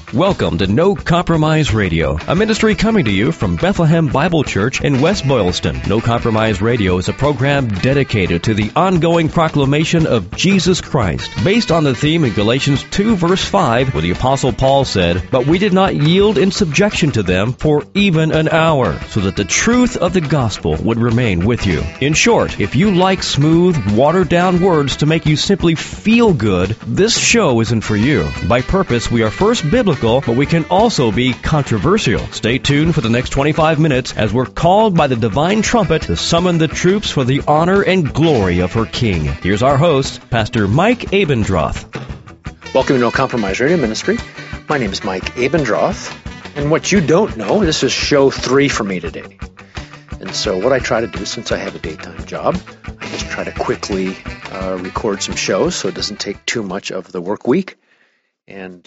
Welcome to No Compromise Radio, a ministry coming to you from Bethlehem Bible Church in West Boylston. No Compromise Radio is a program dedicated to the ongoing proclamation of Jesus Christ, based on the theme in Galatians 2 verse 5, where the Apostle Paul said, "But we did not yield in subjection to them for even an hour, so that the truth of the gospel would remain with you." In short, if you like smooth, watered-down words to make you simply feel good, this show isn't for you. By purpose, we are first biblical, but we can also be controversial. Stay tuned for the next 25 minutes as we're called by the divine trumpet to summon the troops for the honor and glory of her King. Here's our host, Pastor Mike Abendroth. Welcome to No Compromise Radio Ministry. My name is Mike Abendroth, and what you don't know, this is show 3 for me today. And so what I try to do, since I have a daytime job, I just try to quickly record some shows so it doesn't take too much of the work week. And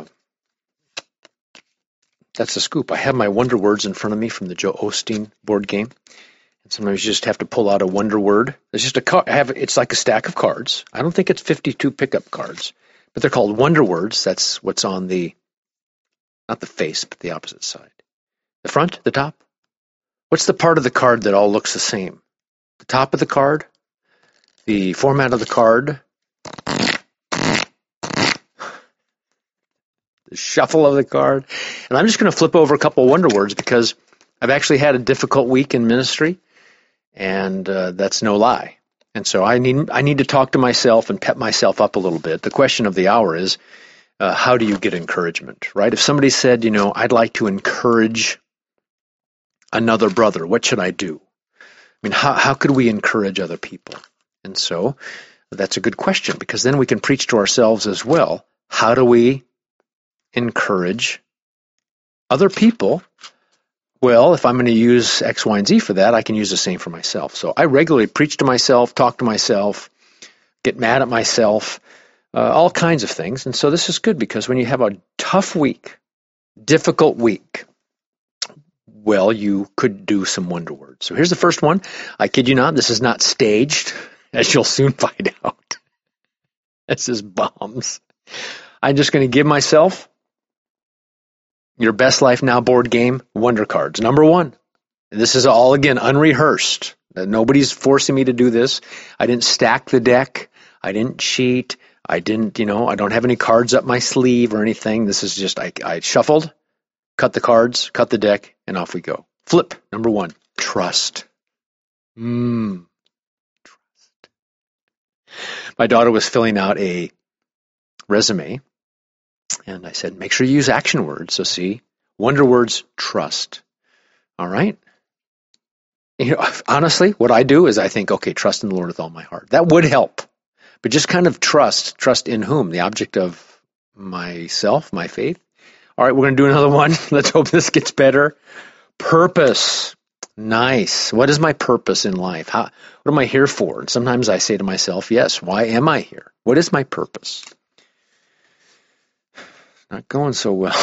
that's the scoop. I have my Wonder Words in front of me from the Joe Osteen board game. And sometimes you just have to pull out a Wonder Word. It's just it's like a stack of cards. I don't think it's 52 pickup cards, but they're called Wonder Words. That's what's on not the face, but the opposite side. The front, the top. What's the part of the card that all looks the same? The top of the card, the format of the card, the shuffle of the card. And I'm just going to flip over a couple Wonder Words because I've actually had a difficult week in ministry, and that's no lie. And so I need to talk to myself and pep myself up a little bit. The question of the hour is, how do you get encouragement, right? If somebody said, I'd like to encourage another brother, what should I do? I mean, how could we encourage other people? And so that's a good question, because then we can preach to ourselves as well. How do we encourage other people? Well, if I'm going to use X, Y, and Z for that, I can use the same for myself. So I regularly preach to myself, talk to myself, get mad at myself, all kinds of things. And so this is good, because when you have a tough week, difficult week, well, you could do some Wonder Words. So here's the first one. I kid you not, this is not staged, as you'll soon find out. This is bombs. I'm just going to give myself your Best Life Now board game Wonder Cards. Number 1. This is all, again, unrehearsed. Nobody's forcing me to do this. I didn't stack the deck. I didn't cheat. I didn't, I don't have any cards up my sleeve or anything. This is just, I shuffled, cut the cards, cut the deck, and off we go. Flip, number 1, trust. Trust. My daughter was filling out a resume, and I said, make sure you use action words. So see, Wonder Words, trust. All right? Honestly, what I do is I think, okay, trust in the Lord with all my heart. That would help. But just kind of trust in whom? The object of myself, my faith. All right, we're going to do another one. Let's hope this gets better. Purpose. Nice. What is my purpose in life? What am I here for? And sometimes I say to myself, yes, why am I here? What is my purpose? Not going so well.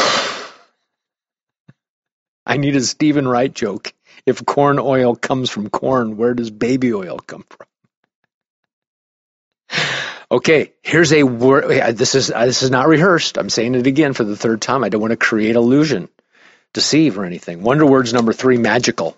I need a Stephen Wright joke. If corn oil comes from corn, where does baby oil come from? Okay, here's a word. This is not rehearsed. I'm saying it again for the third time. I don't want to create illusion, deceive, or anything. Wonder Words number 3, magical.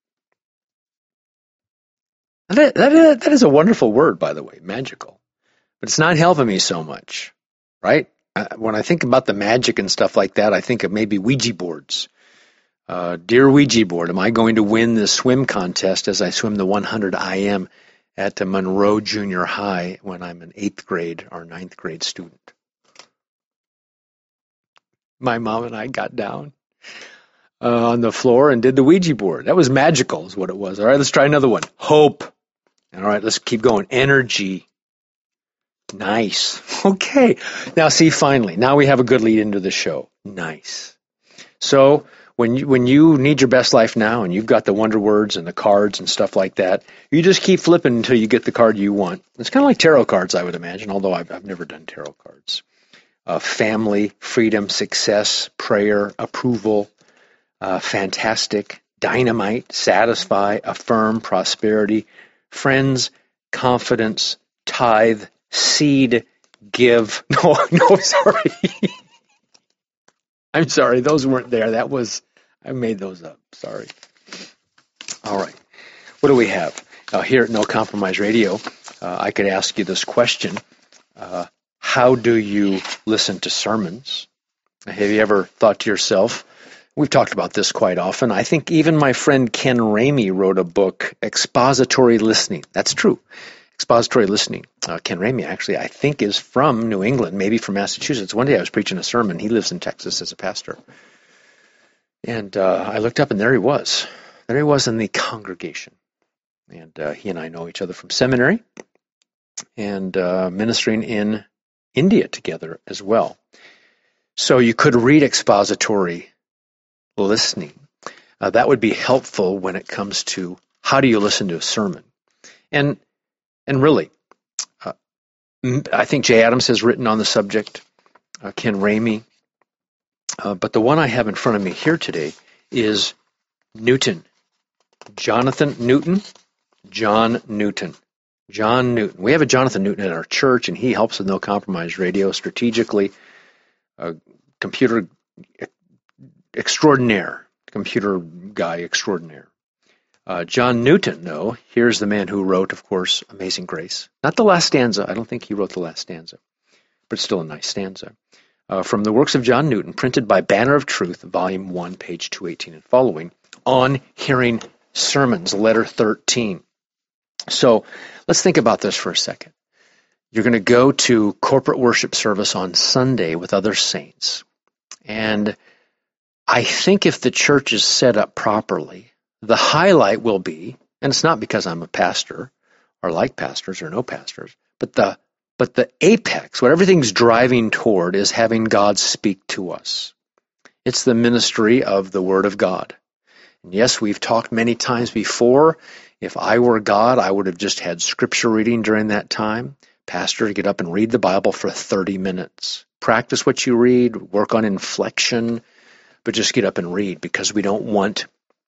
That is a wonderful word, by the way, magical. But it's not helping me so much, right? When I think about the magic and stuff like that, I think of maybe Ouija boards. Dear Ouija board, am I going to win this swim contest as I swim the 100 IM at the Monroe Junior High when I'm an 8th grade or 9th grade student? My mom and I got down on the floor and did the Ouija board. That was magical is what it was. All right, let's try another one. Hope. All right, let's keep going. Energy. Nice. Okay. Now see, finally, now we have a good lead into the show. Nice. So when you need your best life now and you've got the Wonder Words and the cards and stuff like that, you just keep flipping until you get the card you want. It's kind of like tarot cards, I would imagine, although I've never done tarot cards. Family, freedom, success, prayer, approval, fantastic, dynamite, satisfy, affirm, prosperity, friends, confidence, tithe, seed, give. No, sorry. I'm sorry, those weren't there. I made those up. Sorry. All right. What do we have? Here at No Compromise Radio, I could ask you this question. How do you listen to sermons? Have you ever thought to yourself, we've talked about this quite often. I think even my friend Ken Ramey wrote a book, Expository Listening. That's true. Expository listening. Ken Ramey, actually, I think is from New England, maybe from Massachusetts. One day I was preaching a sermon. He lives in Texas as a pastor. And I looked up, and there he was. There he was in the congregation. And he and I know each other from seminary and ministering in India together as well. So you could read expository listening. That would be helpful when it comes to how do you listen to a sermon. And really, I think Jay Adams has written on the subject, Ken Ramey. But the one I have in front of me here today is Newton. Jonathan Newton. John Newton. John Newton. We have a Jonathan Newton at our church, and he helps with No Compromise Radio strategically. Computer extraordinaire. Computer guy extraordinaire. John Newton, though, here's the man who wrote, of course, Amazing Grace. Not the last stanza. I don't think he wrote the last stanza, but it's still a nice stanza. From the works of John Newton, printed by Banner of Truth, Volume 1, page 218 and following, on hearing sermons, letter 13. So let's think about this for a second. You're going to go to corporate worship service on Sunday with other saints. And I think if the church is set up properly, the highlight will be, and it's not because I'm a pastor or like pastors or no pastors, but the apex, what everything's driving toward, is having God speak to us. It's the ministry of the Word of God. And yes, we've talked many times before. If I were God, I would have just had scripture reading during that time. Pastor, get up and read the Bible for 30 minutes. Practice what you read, work on inflection, but just get up and read, because we don't want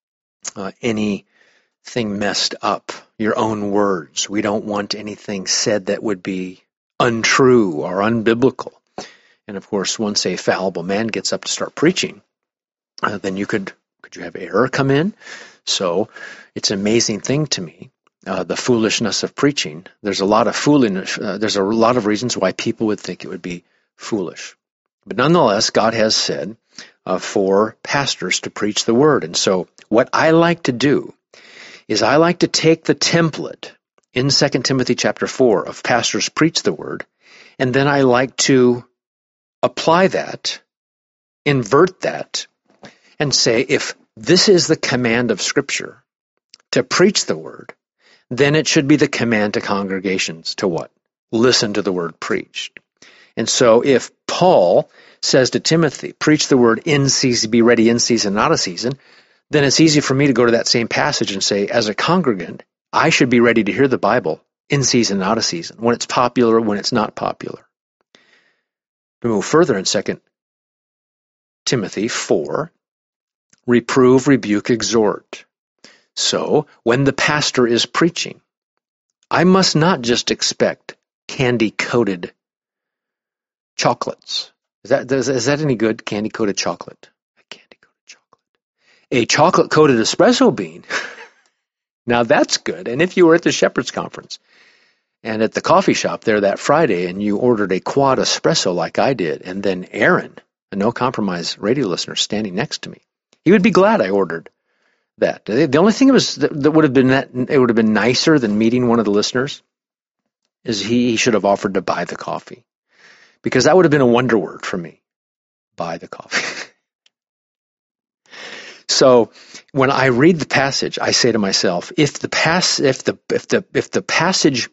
anything messed up, your own words. We don't want anything said that would be untrue or unbiblical. And of course, once a fallible man gets up to start preaching, then you could you have error come in? So it's an amazing thing to me, the foolishness of preaching. There's a lot of foolishness. There's a lot of reasons why people would think it would be foolish. But nonetheless, God has said for pastors to preach the word. And so what I like to do is I like to take the template in 2 Timothy chapter 4 of pastors preach the word, and then I like to apply that, invert that, and say, if this is the command of Scripture to preach the word, then it should be the command to congregations to what? Listen to the word preached. And so if Paul says to Timothy, preach the word in season, be ready in season, not a season, then it's easy for me to go to that same passage and say, as a congregant, I should be ready to hear the Bible in season, not a season, when it's popular, when it's not popular. To move further in 2 Timothy 4, reprove, rebuke, exhort. So, when the pastor is preaching, I must not just expect candy-coated chocolates. Is that any good, candy-coated chocolate? A candy-coated chocolate. A chocolate-coated espresso bean. Now that's good. And if you were at the Shepherd's Conference and at the coffee shop there that Friday and you ordered a quad espresso like I did, and then Aaron, a No Compromise radio listener, standing next to me, he would be glad I ordered that. The only thing that would have been that it would have been nicer than meeting one of the listeners is he should have offered to buy the coffee, because that would have been a wonder word for me. Buy the coffee. So when I read the passage, I say to myself, if the passage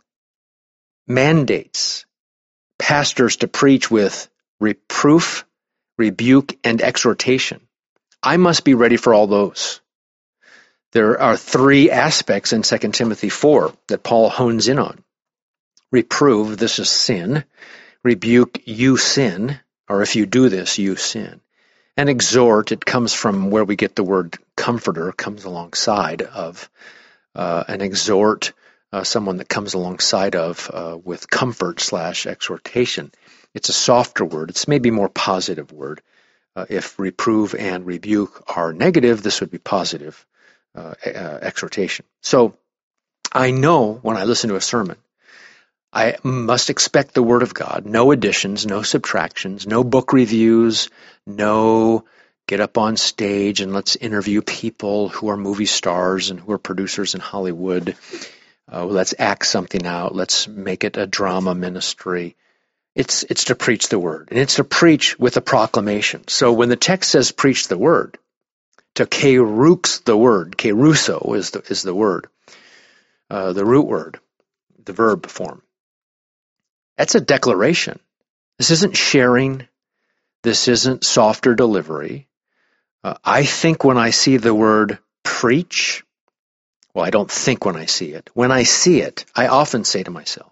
mandates pastors to preach with reproof, rebuke, and exhortation, I must be ready for all those. There are three aspects in 2 Timothy 4 that Paul hones in on. Reprove, this is sin. Rebuke, you sin, or if you do this, you sin. And exhort, it comes from where we get the word comforter, comes alongside of, and exhort, someone that comes alongside of with comfort / exhortation. It's a softer word. It's maybe a more positive word. If reprove and rebuke are negative, this would be positive exhortation. So I know when I listen to a sermon, I must expect the Word of God, no additions, no subtractions, no book reviews, no get up on stage and let's interview people who are movie stars and who are producers in Hollywood. Let's act something out. Let's make it a drama ministry. It's to preach the Word, and it's to preach with a proclamation. So when the text says preach the Word, to kerux the Word, keruso is the word, the root word, the verb form. That's a declaration. This isn't sharing. This isn't softer delivery. I think when I see the word preach, well, I don't think when I see it. When I see it, I often say to myself,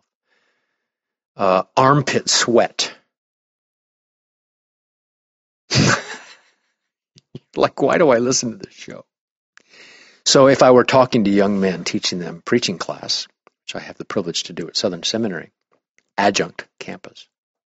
armpit sweat. Like, why do I listen to this show? So if I were talking to young men, teaching them preaching class, which I have the privilege to do at Southern Seminary, adjunct campus,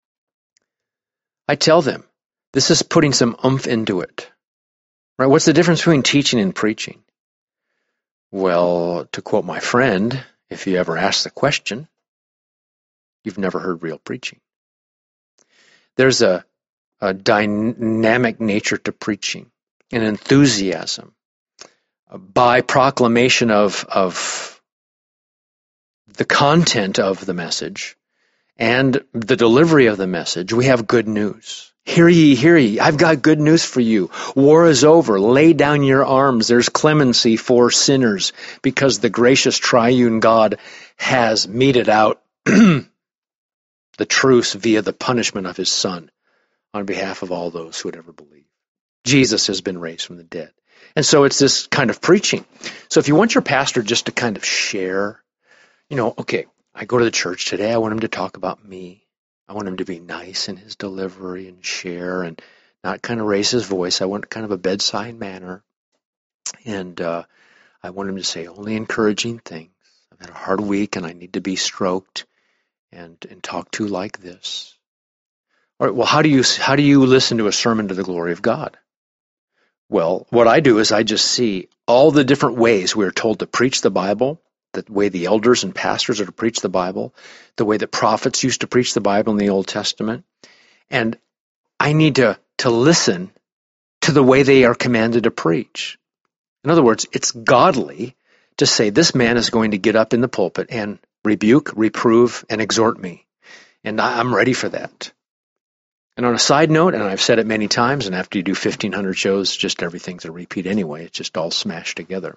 I tell them, this is putting some oomph into it. Right? What's the difference between teaching and preaching? Well, to quote my friend, if you ever ask the question, you've never heard real preaching. There's a dynamic nature to preaching, an enthusiasm, by proclamation of the content of the message and the delivery of the message. We have good news. Hear ye, I've got good news for you. War is over. Lay down your arms. There's clemency for sinners because the gracious triune God has meted out the truce via the punishment of his Son on behalf of all those who would ever believe. Jesus has been raised from the dead. And so it's this kind of preaching. So if you want your pastor just to kind of share, okay, I go to the church today, I want him to talk about me. I want him to be nice in his delivery and share and not kind of raise his voice. I want kind of a bedside manner. And I want him to say only encouraging things. I've had a hard week and I need to be stroked and talked to like this. All right, well, how do you listen to a sermon to the glory of God? Well, what I do is I just see all the different ways we're told to preach the Bible, the way the elders and pastors are to preach the Bible, the way that prophets used to preach the Bible in the Old Testament. And I need to listen to the way they are commanded to preach. In other words, it's godly to say this man is going to get up in the pulpit and rebuke, reprove, and exhort me. And I'm ready for that. And on a side note, and I've said it many times, and after you do 1,500 shows, just everything's a repeat anyway. It's just all smashed together.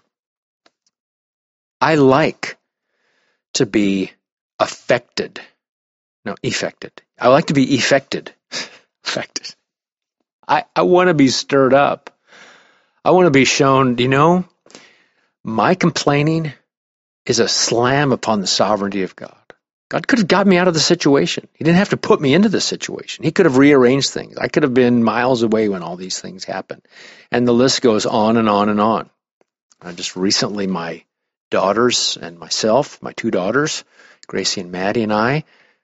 I like to be effected. I like to be effected. Affected. I want to be stirred up. I want to be shown, my complaining is a slam upon the sovereignty of God. God could have got me out of the situation. He didn't have to put me into the situation. He could have rearranged things. I could have been miles away when all these things happened. And the list goes on and on and on. Just recently, my daughters and myself, my two daughters, Gracie and Maddie and I,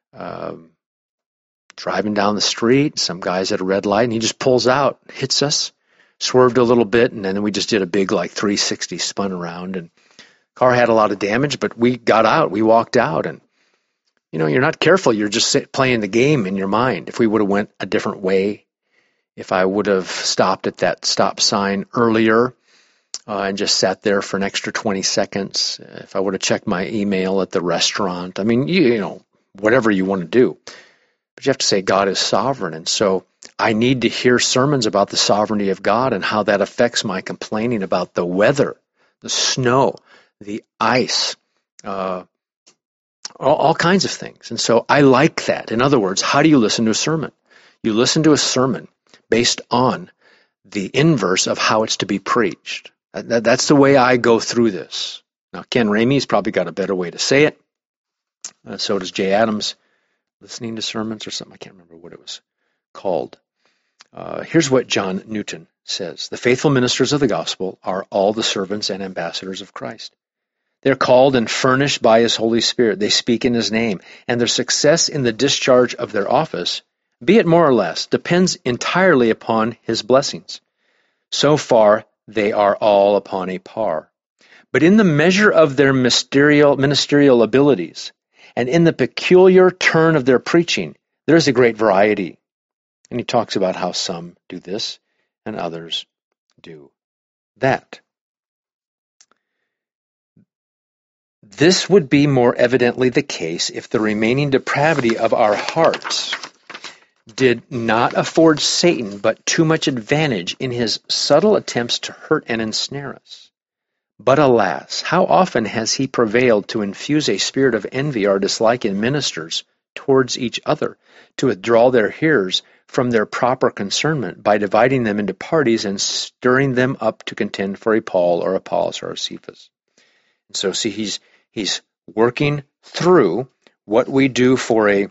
driving down the street, some guy's at a red light, and he just pulls out, hits us, swerved a little bit, and then we just did a big 360 spun around. And car had a lot of damage, but we got out. We walked out, and you're not careful. You're just playing the game in your mind. If we would have went a different way, if I would have stopped at that stop sign earlier and just sat there for an extra 20 seconds, if I would have checked my email at the restaurant, whatever you want to do. But you have to say God is sovereign. And so I need to hear sermons about the sovereignty of God and how that affects my complaining about the weather, the snow, the ice, all kinds of things. And so I like that. In other words, how do you listen to a sermon? You listen to a sermon based on the inverse of how it's to be preached. That's the way I go through this. Now, Ken Ramey's probably got a better way to say it. So does Jay Adams, listening to sermons or something. I can't remember what it was called. Here's what John Newton says. The faithful ministers of the gospel are all the servants and ambassadors of Christ. They're called and furnished by his Holy Spirit. They speak in his name, and their success in the discharge of their office be it more or less, depends entirely upon his blessings. So far, they are all upon a par. But in the measure of their ministerial abilities, and in the peculiar turn of their preaching, there is a great variety. And he talks about how some do this and others do that. This would be more evidently the case if the remaining depravity of our hearts did not afford Satan but too much advantage in his subtle attempts to hurt and ensnare us. But alas, how often has he prevailed to infuse a spirit of envy or dislike in ministers towards each other, to withdraw their hearers from their proper concernment by dividing them into parties and stirring them up to contend for a Paul or Apollos or a Cephas. And so see, he's working through what we do for a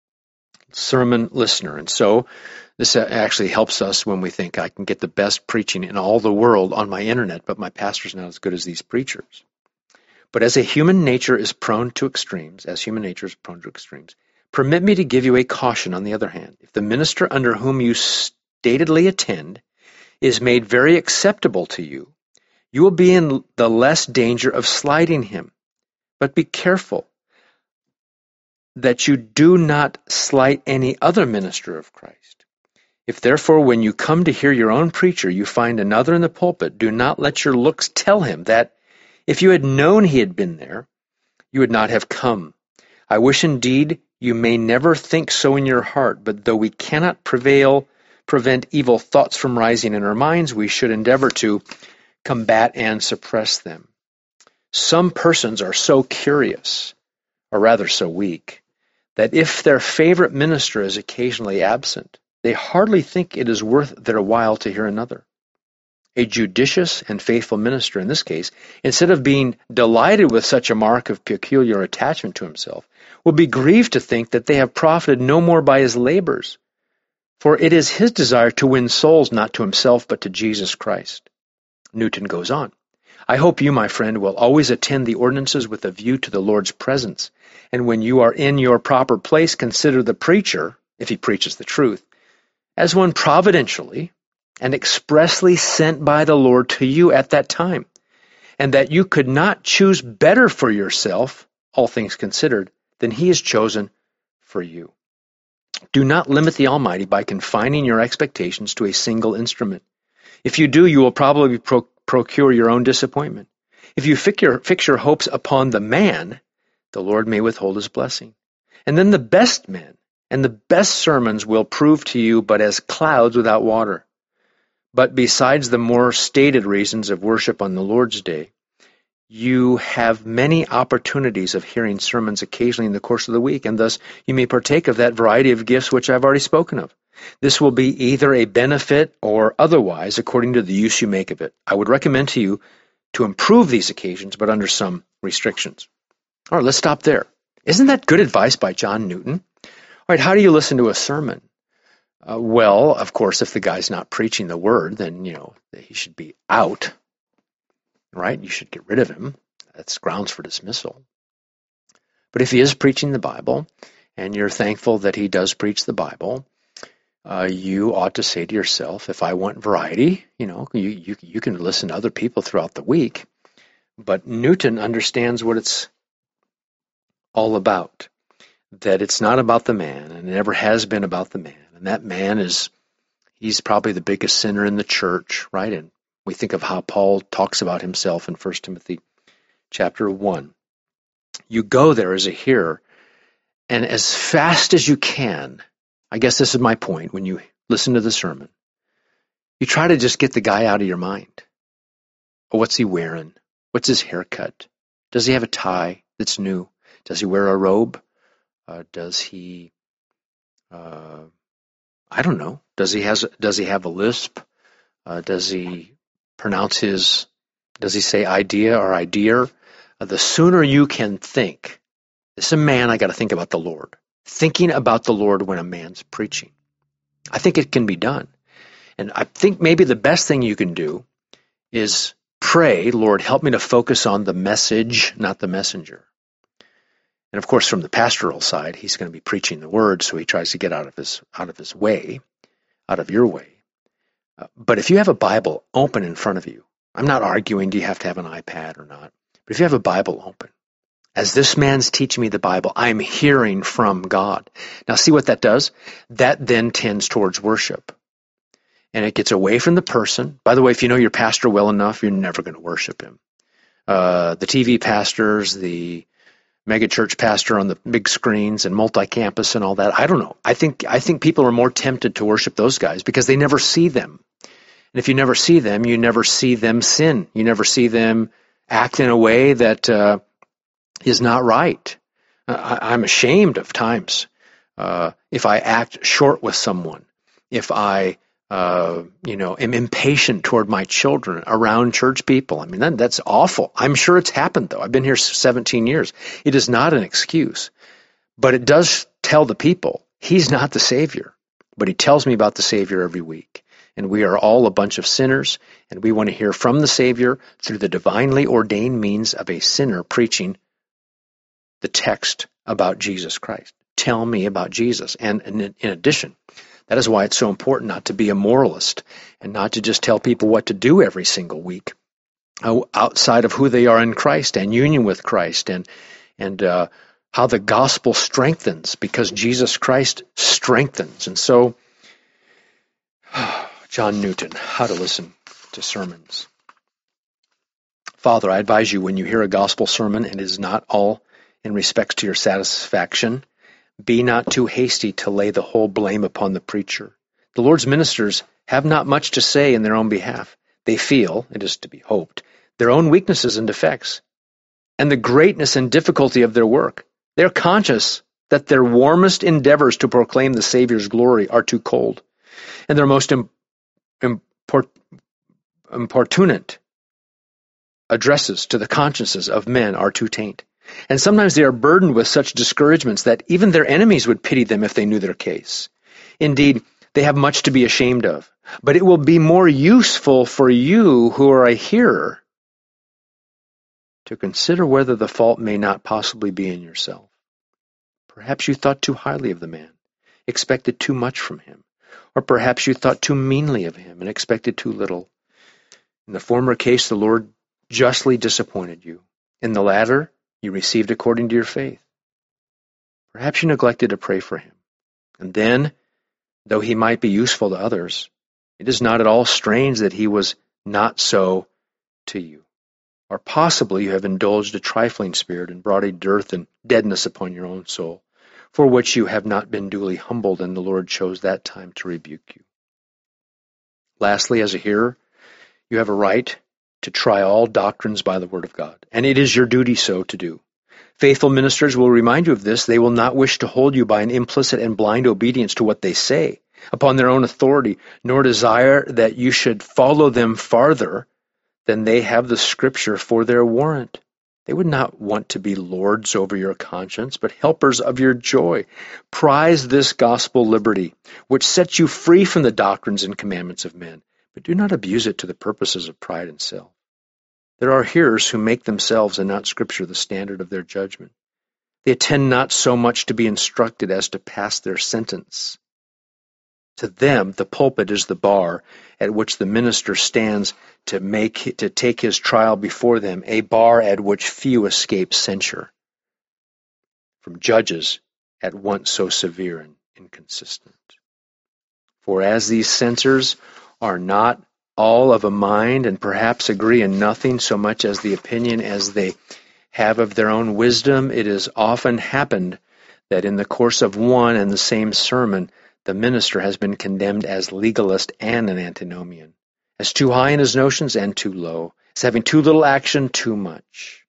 sermon listener. And so this actually helps us when we think I can get the best preaching in all the world on my internet, but my pastor's not as good as these preachers. But as human nature is prone to extremes, permit me to give you a caution on the other hand. If the minister under whom you statedly attend is made very acceptable to you, you will be in the less danger of slighting him. But be careful that you do not slight any other minister of Christ. If therefore when you come to hear your own preacher you find another in the pulpit, do not let your looks tell him that if you had known he had been there, you would not have come. I wish indeed you may never think so in your heart, but though we cannot prevent evil thoughts from rising in our minds, we should endeavor to combat and suppress them. Some persons are so curious, or rather so weak, that if their favorite minister is occasionally absent, they hardly think it is worth their while to hear another. A judicious and faithful minister in this case, instead of being delighted with such a mark of peculiar attachment to himself, will be grieved to think that they have profited no more by his labors. For it is his desire to win souls not to himself but to Jesus Christ. Newton goes on. I hope you, my friend, will always attend the ordinances with a view to the Lord's presence, and when you are in your proper place, consider the preacher, if he preaches the truth, as one providentially and expressly sent by the Lord to you at that time, and that you could not choose better for yourself, all things considered, than he has chosen for you. Do not limit the Almighty by confining your expectations to a single instrument. If you do, you will probably procure your own disappointment. If you fix your hopes upon the man, the Lord may withhold his blessing. And then the best men and the best sermons will prove to you but as clouds without water. But besides the more stated reasons of worship on the Lord's Day, you have many opportunities of hearing sermons occasionally in the course of the week, and thus you may partake of that variety of gifts which I've already spoken of. This will be either a benefit or otherwise according to the use you make of it. I would recommend to you to improve these occasions, but under some restrictions. All right, let's stop there. Isn't that good advice by John Newton? All right, how do you listen to a sermon? Well, of course, if the guy's not preaching the word, then, he should be out, right? You should get rid of him. That's grounds for dismissal. But if he is preaching the Bible, and you're thankful that he does preach the Bible, you ought to say to yourself, if I want variety, you can listen to other people throughout the week, but Newton understands what it's all about, that it's not about the man, and it never has been about the man. And that man he's probably the biggest sinner in the church, right? And we think of how Paul talks about himself in 1 Timothy chapter 1. You go there as a hearer, and as fast as you can, I guess this is my point, when you listen to the sermon, you try to just get the guy out of your mind. What's he wearing? What's his haircut? Does he have a tie that's new? Does he wear a robe? Does he, I don't know. Does he have a lisp? Does he say idea or idea? The sooner you can think, this is a man, I got to think about the Lord. Thinking about the Lord when a man's preaching. I think it can be done. And I think maybe the best thing you can do is pray, Lord, help me to focus on the message, not the messenger. And of course, from the pastoral side, he's going to be preaching the word, so he tries to get out of his way, out of your way. But if you have a Bible open in front of you, I'm not arguing do you have to have an iPad or not, but if you have a Bible open, as this man's teaching me the Bible, I'm hearing from God. Now see what that does? That then tends towards worship. And it gets away from the person. By the way, if you know your pastor well enough, you're never going to worship him. The TV pastors, the megachurch pastor on the big screens and multi-campus and all that, I don't know. I think people are more tempted to worship those guys because they never see them. And if you never see them, you never see them sin. You never see them act in a way that is not right. I'm ashamed of times if I act short with someone, if I am impatient toward my children around church people. I mean, that's awful. I'm sure it's happened, though. I've been here 17 years. It is not an excuse, but it does tell the people he's not the Savior, but he tells me about the Savior every week. And we are all a bunch of sinners, and we want to hear from the Savior through the divinely ordained means of a sinner preaching the text about Jesus Christ. Tell me about Jesus. And in addition, that is why it's so important not to be a moralist and not to just tell people what to do every single week outside of who they are in Christ and union with Christ and how the gospel strengthens because Jesus Christ strengthens. And so, John Newton, how to listen to sermons. Father, I advise you when you hear a gospel sermon and it is not all in respects to your satisfaction, be not too hasty to lay the whole blame upon the preacher. The Lord's ministers have not much to say in their own behalf. They feel, it is to be hoped, their own weaknesses and defects, and the greatness and difficulty of their work. They are conscious that their warmest endeavors to proclaim the Savior's glory are too cold, and their most importunate addresses to the consciences of men are too taint. And sometimes they are burdened with such discouragements that even their enemies would pity them if they knew their case. Indeed, they have much to be ashamed of. But it will be more useful for you who are a hearer to consider whether the fault may not possibly be in yourself. Perhaps you thought too highly of the man, expected too much from him. Or perhaps you thought too meanly of him and expected too little. In the former case, the Lord justly disappointed you. In the latter, you received according to your faith. Perhaps you neglected to pray for him. And then, though he might be useful to others, it is not at all strange that he was not so to you. Or possibly you have indulged a trifling spirit and brought a dearth and deadness upon your own soul, for which you have not been duly humbled, and the Lord chose that time to rebuke you. Lastly, as a hearer, you have a right to try all doctrines by the word of God, and it is your duty so to do. Faithful ministers will remind you of this. They will not wish to hold you by an implicit and blind obedience to what they say upon their own authority, nor desire that you should follow them farther than they have the Scripture for their warrant. They would not want to be lords over your conscience, but helpers of your joy. Prize this gospel liberty, which sets you free from the doctrines and commandments of men, but do not abuse it to the purposes of pride and self. There are hearers who make themselves and not Scripture the standard of their judgment. They attend not so much to be instructed as to pass their sentence. To them, the pulpit is the bar at which the minister stands to take his trial before them, a bar at which few escape censure from judges at once so severe and inconsistent. For as these censors are not all of a mind and perhaps agree in nothing so much as the opinion as they have of their own wisdom, it has often happened that in the course of one and the same sermon, the minister has been condemned as legalist and an antinomian, as too high in his notions and too low, as having too little action, too much.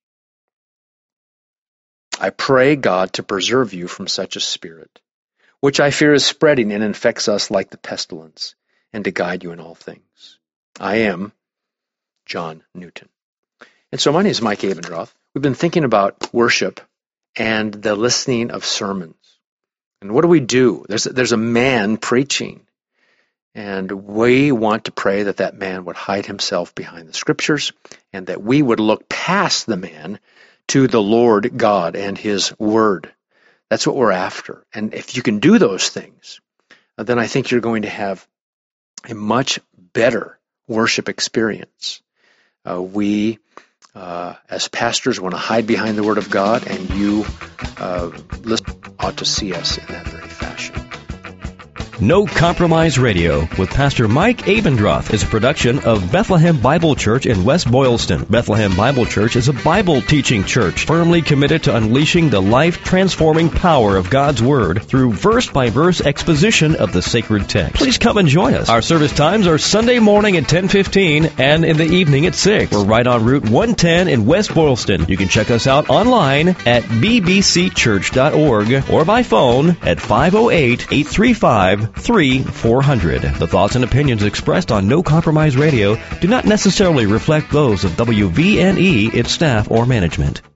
I pray God to preserve you from such a spirit, which I fear is spreading and infects us like the pestilence, and to guide you in all things. I am John Newton. And so my name is Mike Abendroth. We've been thinking about worship and the listening of sermons. And what do? There's a man preaching, and we want to pray that that man would hide himself behind the Scriptures and that we would look past the man to the Lord God and His Word. That's what we're after. And if you can do those things, then I think you're going to have a much better worship experience. We, as pastors, want to hide behind the Word of God, and you ought to see us in that very fashion. No Compromise Radio with Pastor Mike Abendroth is a production of Bethlehem Bible Church in West Boylston. Bethlehem Bible Church is a Bible teaching church firmly committed to unleashing the life-transforming power of God's Word through verse-by-verse exposition of the sacred text. Please come and join us. Our service times are Sunday morning at 10:15 and in the evening at 6. We're right on Route 110 in West Boylston. You can check us out online at bbcchurch.org or by phone at 508-835-3400. The thoughts and opinions expressed on No Compromise Radio do not necessarily reflect those of WVNE, its staff, or management.